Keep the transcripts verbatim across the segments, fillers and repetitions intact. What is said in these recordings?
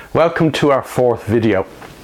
Welcome to our fourth video.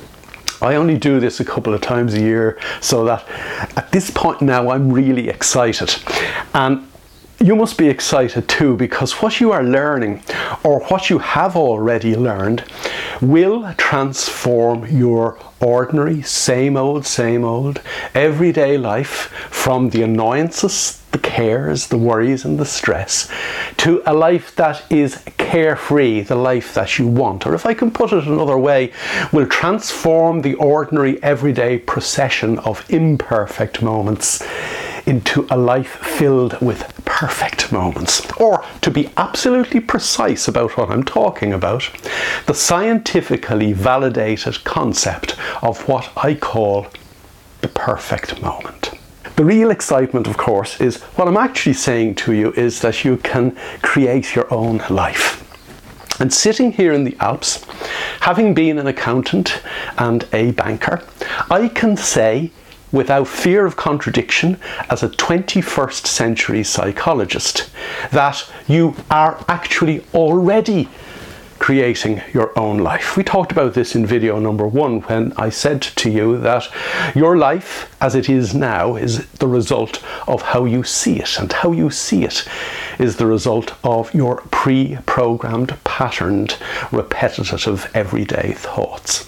I only do this a couple of times a year, so that at this point now I'm really excited. And you must be excited too, because what you are learning, or what you have already learned, will transform your ordinary, same old, same old, everyday life from the annoyances, the cares, the worries and the stress, to a life that is carefree, the life that you want. Or if I can put it another way, will transform the ordinary, everyday procession of imperfect moments into a life filled with perfect moments. Or, to be absolutely precise about what I'm talking about, the scientifically validated concept of what I call the perfect moment. The real excitement, of course, is what I'm actually saying to you is that you can create your own life. And sitting here in the Alps, having been an accountant and a banker, I can say, without fear of contradiction, as a twenty-first century psychologist, that you are actually already creating your own life. We talked about this in video number one when I said to you that your life as it is now is the result of how you see it, and how you see it is the result of your pre-programmed, patterned, repetitive, everyday thoughts.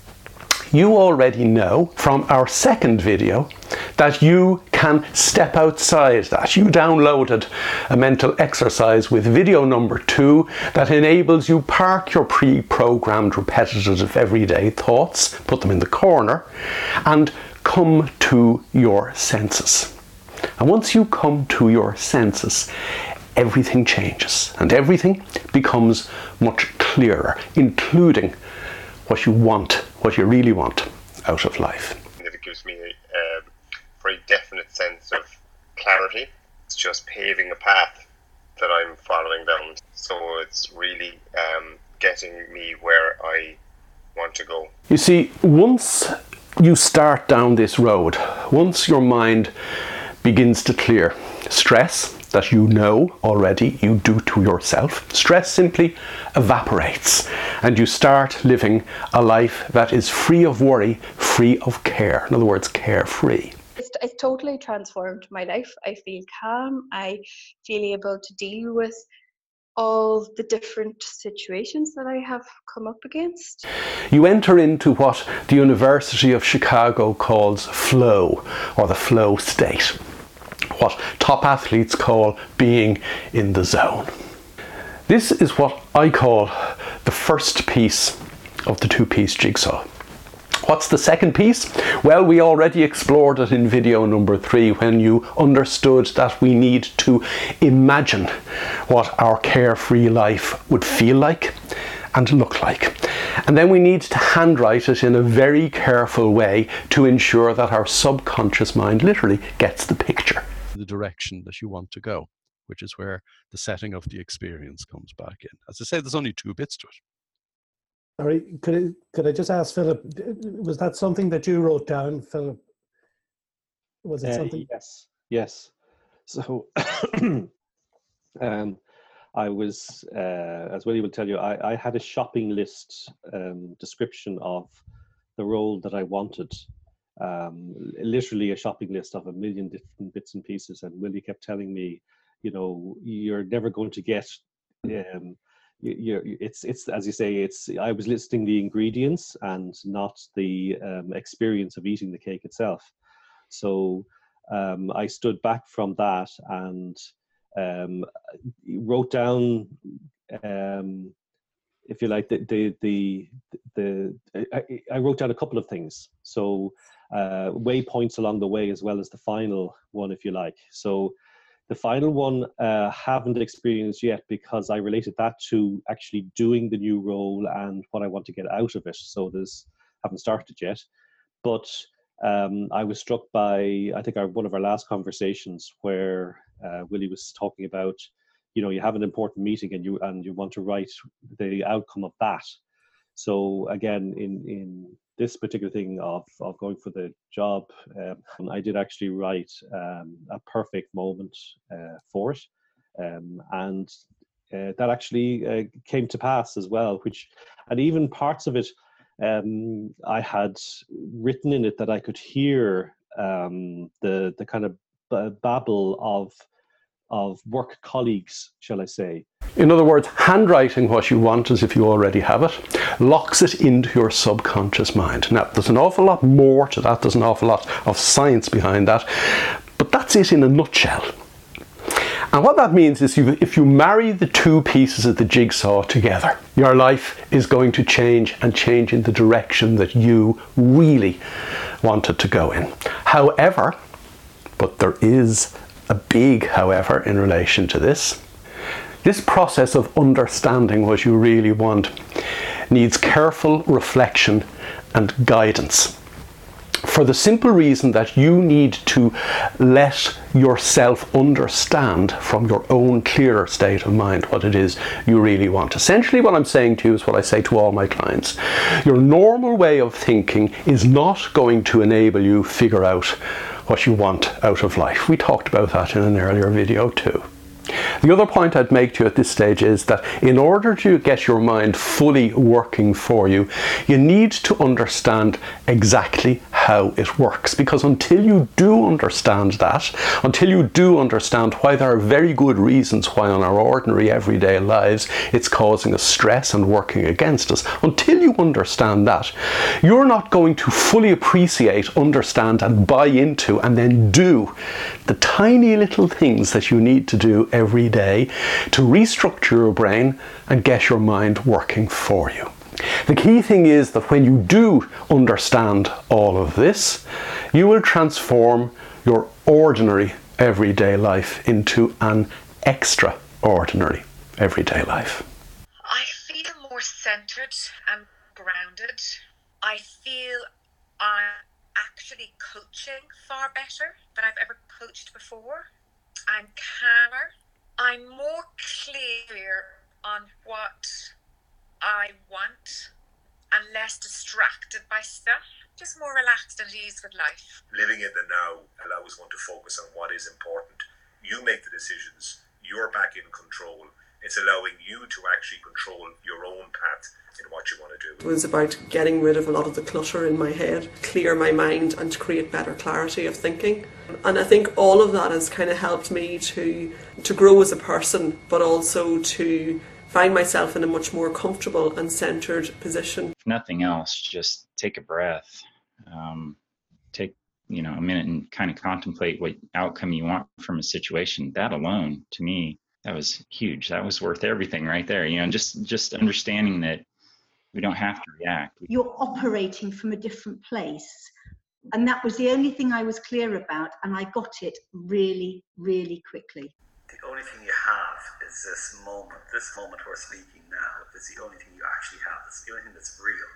You already know from our second video that you can step outside that. You downloaded a mental exercise with video number two that enables you park your pre-programmed repetitive everyday thoughts, put them in the corner, and come to your senses. And once you come to your senses, everything changes and everything becomes much clearer, including what you want, what you really want out of life. It gives me a, a very definite sense of clarity. It's just paving a path that I'm following down. So it's really um, getting me where I want to go. You see, once you start down this road, once your mind begins to clear, stress that you know already you do to yourself, stress simply evaporates, and you start living a life that is free of worry, free of care. In other words, carefree. It's, it's totally transformed my life. I feel calm. I feel able to deal with all the different situations that I have come up against. You enter into what the University of Chicago calls flow, or the flow state. What top athletes call being in the zone. This is what I call the first piece of the two-piece jigsaw. What's the second piece? Well, we already explored it in video number three when you understood that we need to imagine what our carefree life would feel like and look like. And then we need to handwrite it in a very careful way to ensure that our subconscious mind literally gets the picture. The direction that you want to go, which is where the setting of the experience comes back in. As I say, there's only two bits to it. Sorry, could I, could I just ask Philip, was that something that you wrote down, Philip? Was it uh, something? Yes, yes. So um, I was, uh, as Willie will tell you, I, I had a shopping list um, description of the role that I wanted. Um, literally a shopping list of a million different bits and pieces, and Willie kept telling me, you know, you're never going to get um, you're, it's it's as you say, it's I was listing the ingredients and not the um, experience of eating the cake itself. So um, I stood back from that and um, wrote down um, if you like the the the, the I, I wrote down a couple of things. So uh, waypoints along the way, as well as the final one, if you like. So the final one uh, haven't experienced yet, because I related that to actually doing the new role and what I want to get out of it. So there's haven't started yet, but um, I was struck by, I think our, one of our last conversations where uh, Willie was talking about, you know, you have an important meeting and you and you want to write the outcome of that. So again, in in this particular thing of of going for the job, um, I did actually write um, a perfect moment uh, for it, um, and uh, that actually uh, came to pass as well. Which, and even parts of it, um, I had written in it that I could hear um, the the kind of b- babble of of work colleagues, shall I say. In other words, handwriting what you want as if you already have it locks it into your subconscious mind. Now, there's an awful lot more to that. There's an awful lot of science behind that. But that's it in a nutshell. And what that means is you, if you marry the two pieces of the jigsaw together, your life is going to change, and change in the direction that you really want it to go in. However, but there is a big however in relation to this, this process of understanding what you really want needs careful reflection and guidance. For the simple reason that you need to let yourself understand from your own clearer state of mind what it is you really want. Essentially what I'm saying to you is what I say to all my clients. Your normal way of thinking is not going to enable you to figure out what you want out of life. We talked about that in an earlier video too. The other point I'd make to you at this stage is that in order to get your mind fully working for you, you need to understand exactly how it works. Because until you do understand that, until you do understand why there are very good reasons why on our ordinary everyday lives it's causing us stress and working against us, until you understand that, you're not going to fully appreciate, understand and buy into and then do the tiny little things that you need to do every day to restructure your brain and get your mind working for you. The key thing is that when you do understand all of this, you will transform your ordinary everyday life into an extraordinary everyday life. I feel more centered and grounded. I feel I'm actually coaching far better than I've ever coached before. I'm calmer. I'm more clear on what I want and less distracted by stuff. Just more relaxed and at ease with life. Living in the now allows one to focus on what is important. You make the decisions. You're back in control. It's allowing you to actually control your own path in what you want to do. It was about getting rid of a lot of the clutter in my head, clear my mind and to create better clarity of thinking. And I think all of that has kind of helped me to to grow as a person, but also to find myself in a much more comfortable and centered position. If nothing else, just take a breath, um, take you know a minute and kind of contemplate what outcome you want from a situation. That alone, to me, that was huge. That was worth everything right there. You know, just just understanding that we don't have to react. You're operating from a different place. And that was the only thing I was clear about, and I got it really, really quickly. The only thing you have is this moment, this moment we're speaking now, is the only thing you actually have. It's the only thing that's real.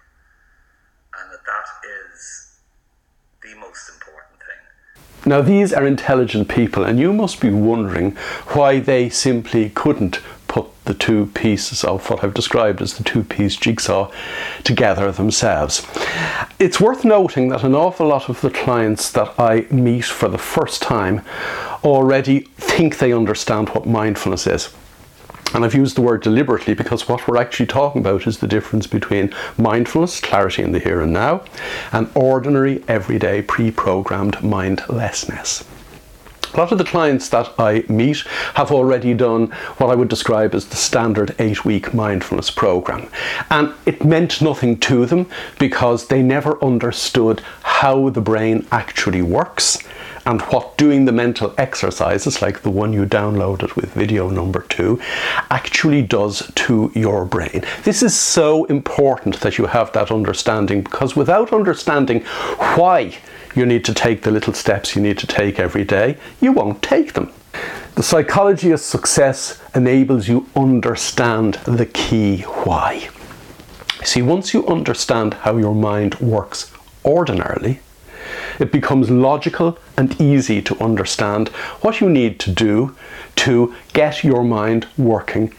And that that is the most important thing. Now these are intelligent people, and you must be wondering why they simply couldn't put the two pieces of what I've described as the two-piece jigsaw together themselves. It's worth noting that an awful lot of the clients that I meet for the first time already think they understand what mindfulness is. And I've used the word deliberately because what we're actually talking about is the difference between mindfulness, clarity in the here and now, and ordinary, everyday, pre-programmed mindlessness. A lot of the clients that I meet have already done what I would describe as the standard eight-week mindfulness program. And it meant nothing to them because they never understood how the brain actually works and what doing the mental exercises, like the one you downloaded with video number two, actually does to your brain. This is so important that you have that understanding, because without understanding why you need to take the little steps you need to take every day, you won't take them. The psychology of success enables you to understand the key why. See, once you understand how your mind works ordinarily, it becomes logical and easy to understand what you need to do to get your mind working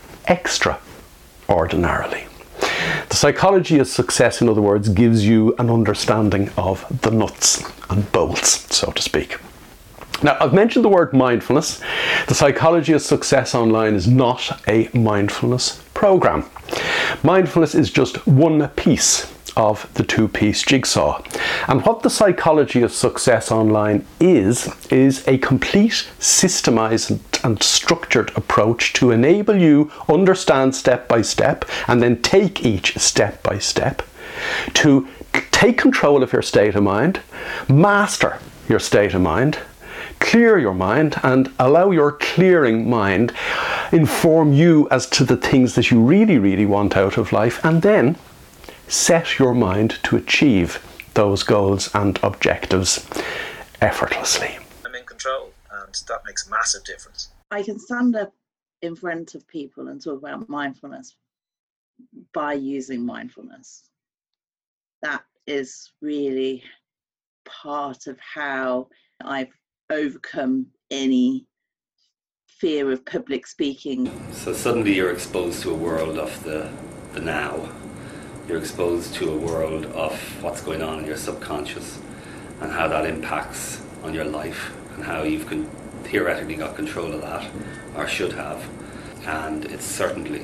extraordinarily. The psychology of success, in other words, gives you an understanding of the nuts and bolts, so to speak. Now, I've mentioned the word mindfulness. The Psychology of Success Online is not a mindfulness program. Mindfulness is just one piece of the two-piece jigsaw. And what the Psychology of Success Online is, is a complete, systemized and structured approach to enable you understand step by step and then take each step by step to take control of your state of mind, master your state of mind, clear your mind, and allow your clearing mind inform you as to the things that you really, really want out of life, and then set your mind to achieve those goals and objectives effortlessly. I'm in control, and that makes a massive difference. I can stand up in front of people and talk about mindfulness by using mindfulness. That is really part of how I've overcome any fear of public speaking. So suddenly you're exposed to a world of the, the now. You're exposed to a world of what's going on in your subconscious and how that impacts on your life and how you've con- theoretically got control of that, or should have. And it's certainly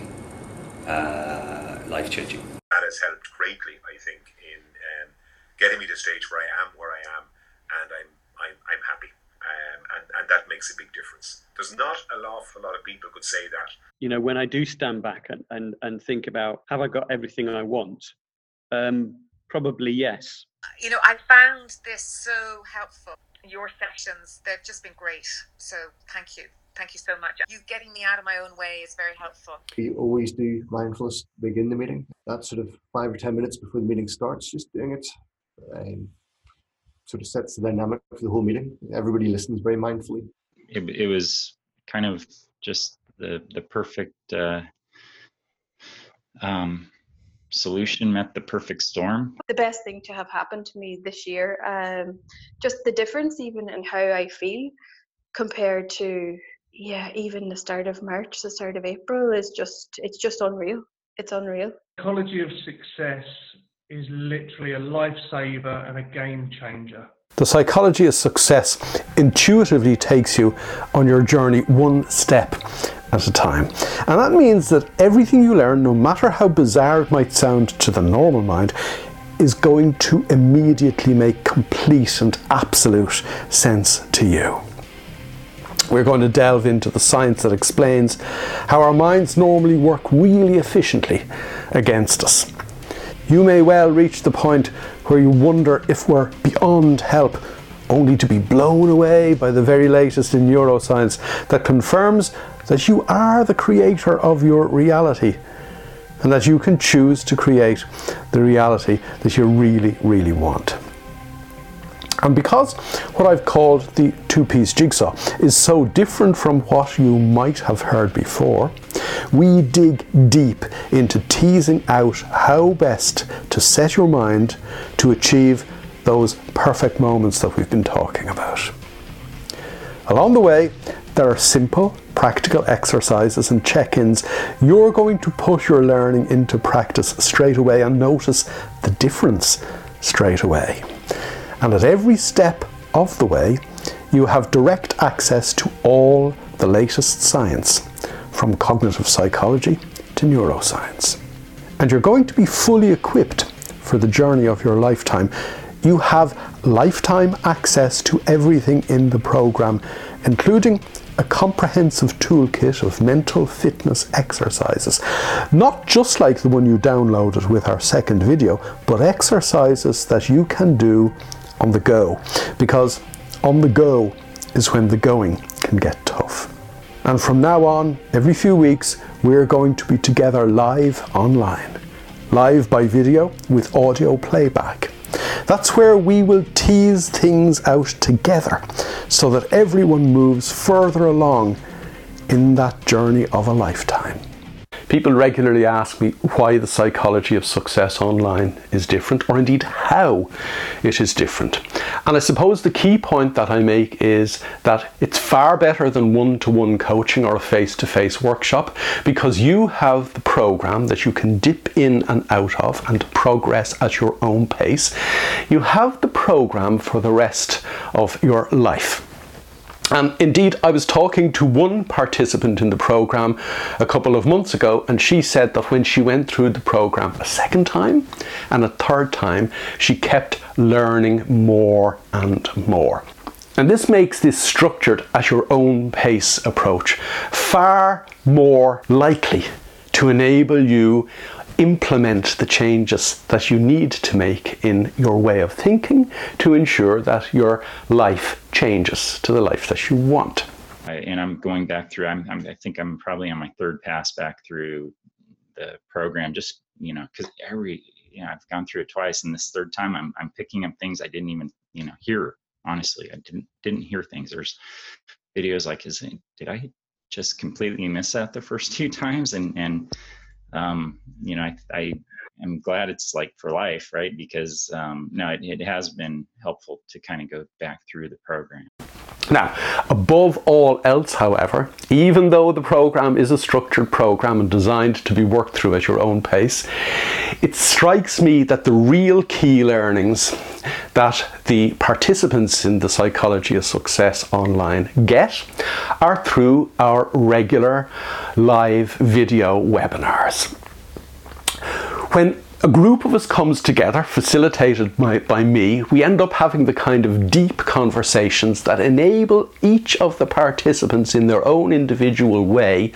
uh, life-changing. That has helped greatly, I think, in um, getting me to the stage where I am where I am, and I'm I'm, I'm happy. Um, and, and that makes a big difference. There's not an awful lot of people could say that. You know, when I do stand back and, and, and think about, have I got everything I want? Um, probably yes. You know, I found this so helpful. Your sessions, they've just been great. So thank you. Thank you so much. You getting me out of my own way is very helpful. We always do mindfulness to begin the meeting. That's sort of five or ten minutes before the meeting starts, just doing it. Um, sort of sets the dynamic for the whole meeting. Everybody listens very mindfully. It, it was kind of just the the perfect uh, um, solution met the perfect storm. The best thing to have happened to me this year, um, just the difference even in how I feel compared to, yeah, even the start of March, the start of April is just, it's just unreal. It's unreal. Psychology of Success is literally a lifesaver and a game changer. The Psychology of Success intuitively takes you on your journey one step at a time. And that means that everything you learn, no matter how bizarre it might sound to the normal mind, is going to immediately make complete and absolute sense to you. We're going to delve into the science that explains how our minds normally work really efficiently against us. You may well reach the point where you wonder if we're beyond help, only to be blown away by the very latest in neuroscience that confirms that you are the creator of your reality and that you can choose to create the reality that you really, really want. And because what I've called the two-piece jigsaw is so different from what you might have heard before, we dig deep into teasing out how best to set your mind to achieve those perfect moments that we've been talking about. Along the way, there are simple, practical exercises and check-ins. You're going to put your learning into practice straight away and notice the difference straight away. And at every step of the way, you have direct access to all the latest science, from cognitive psychology to neuroscience. And you're going to be fully equipped for the journey of your lifetime. You have lifetime access to everything in the program, including a comprehensive toolkit of mental fitness exercises. Not just like the one you downloaded with our second video, but exercises that you can do on the go, because on the go is when the going can get tough. And from now on, every few weeks, we're going to be together live online, live by video with audio playback. That's where we will tease things out together so that everyone moves further along in that journey of a lifetime. People regularly ask me why the Psychology of Success Online is different, or indeed how it is different. And I suppose the key point that I make is that it's far better than one-to-one coaching or a face-to-face workshop, because you have the program that you can dip in and out of and progress at your own pace. You have the program for the rest of your life. And indeed, I was talking to one participant in the program a couple of months ago, and she said that when she went through the program a second time and a third time, she kept learning more and more. And this makes this structured at your own pace approach far more likely to enable you implement the changes that you need to make in your way of thinking to ensure that your life changes to the life that you want. I, and I'm going back through, I'm, I'm, I think I'm probably on my third pass back through the program, just, you know, because every, you know, I've gone through it twice, and this third time I'm, I'm picking up things I didn't even, you know, hear. Honestly, I didn't didn't hear things. There's videos like, is it, did I just completely miss that the first two times? And and um, you know, I I am glad it's like for life, right? Because um, no, it, it has been helpful to kind of go back through the program. Now, above all else, however, even though the program is a structured program and designed to be worked through at your own pace, it strikes me that the real key learnings that the participants in the Psychology of Success online get are through our regular live video webinars. When a group of us comes together, facilitated by, by me, we end up having the kind of deep conversations that enable each of the participants in their own individual way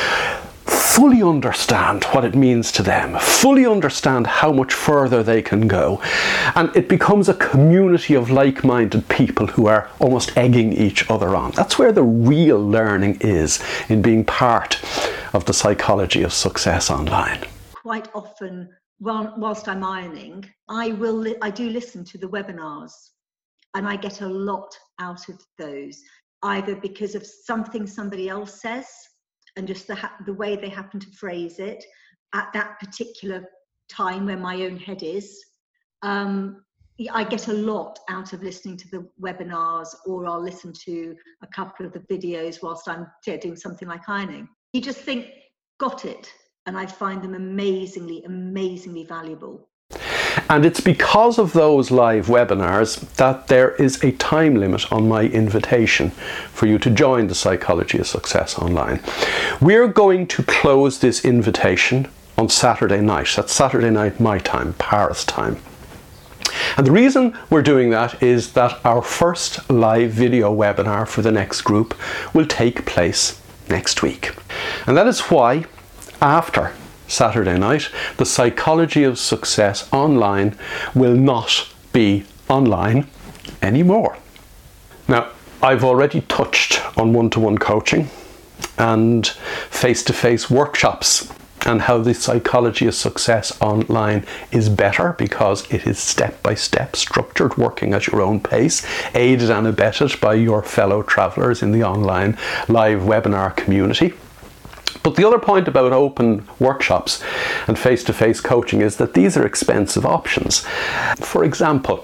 fully understand what it means to them, fully understand how much further they can go. And it becomes a community of like-minded people who are almost egging each other on. That's where the real learning is, in being part of the Psychology of Success online. Quite often, While, whilst I'm ironing, I will. Li- I do listen to the webinars, and I get a lot out of those, either because of something somebody else says, and just the ha- the way they happen to phrase it at that particular time where my own head is. Um, I get a lot out of listening to the webinars, or I'll listen to a couple of the videos whilst I'm doing something like ironing. You just think, got it. And I find them amazingly, amazingly valuable. And it's because of those live webinars that there is a time limit on my invitation for you to join the Psychology of Success online. We're going to close this invitation on Saturday night. That's Saturday night my time, Paris time. And the reason we're doing that is that our first live video webinar for the next group will take place next week. And that is why, after Saturday night, the Psychology of Success online will not be online anymore. Now, I've already touched on one-to-one coaching and face-to-face workshops, and how the Psychology of Success online is better because it is step-by-step structured, working at your own pace, aided and abetted by your fellow travellers in the online live webinar community. But the other point about open workshops and face-to-face coaching is that these are expensive options. For example,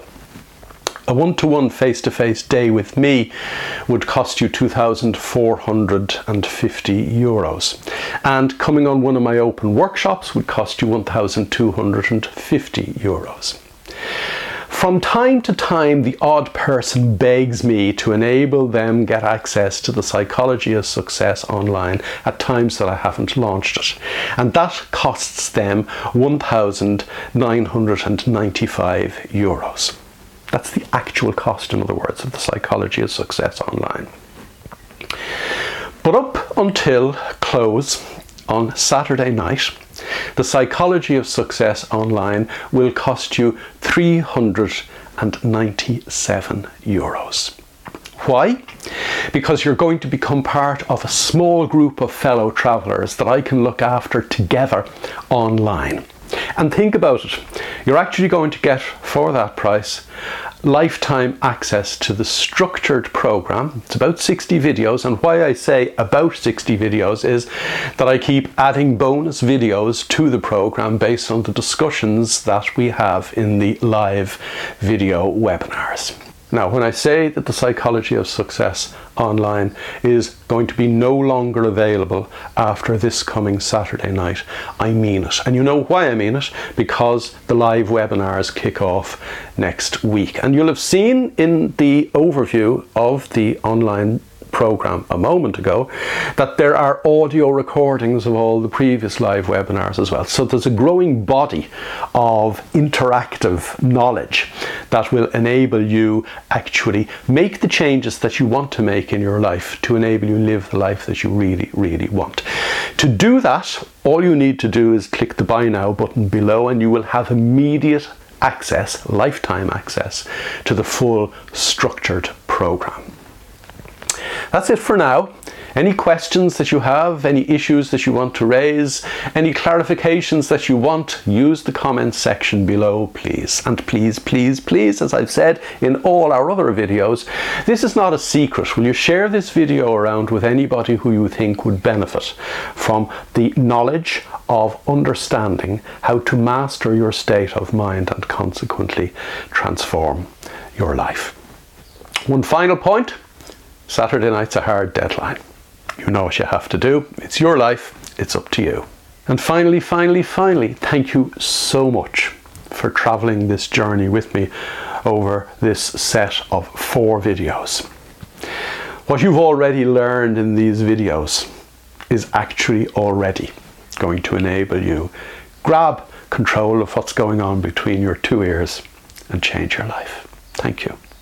a one-to-one face-to-face day with me would cost you two thousand four hundred fifty euros. And coming on one of my open workshops would cost you one thousand two hundred fifty euros. From time to time, the odd person begs me to enable them get access to the Psychology of Success online at times that I haven't launched it. And that costs them one thousand nine hundred ninety-five euros. That's the actual cost, in other words, of the Psychology of Success online. But up until close on Saturday night, the Psychology of Success online will cost you three hundred ninety-seven euros. Why? Because you're going to become part of a small group of fellow travellers that I can look after together online. And think about it, you're actually going to get, for that price, lifetime access to the structured program. It's about sixty videos, and why I say about sixty videos is that I keep adding bonus videos to the program based on the discussions that we have in the live video webinars. Now, when I say that the Psychology of Success online is going to be no longer available after this coming Saturday night, I mean it. And you know why I mean it? Because the live webinars kick off next week. And you'll have seen in the overview of the online program a moment ago, that there are audio recordings of all the previous live webinars as well. So there's a growing body of interactive knowledge that will enable you actually make the changes that you want to make in your life to enable you live the life that you really, really want. To do that, all you need to do is click the Buy Now button below and you will have immediate access, lifetime access, to the full structured program. That's it for now. Any questions that you have, any issues that you want to raise, any clarifications that you want, use the comments section below, please. And please, please, please, as I've said in all our other videos, this is not a secret. Will you share this video around with anybody who you think would benefit from the knowledge of understanding how to master your state of mind and consequently transform your life? One final point. Saturday night's a hard deadline. You know what you have to do. It's your life. It's up to you. And finally, finally, finally, thank you so much for traveling this journey with me over this set of four videos. What you've already learned in these videos is actually already going to enable you grab control of what's going on between your two ears and change your life. Thank you.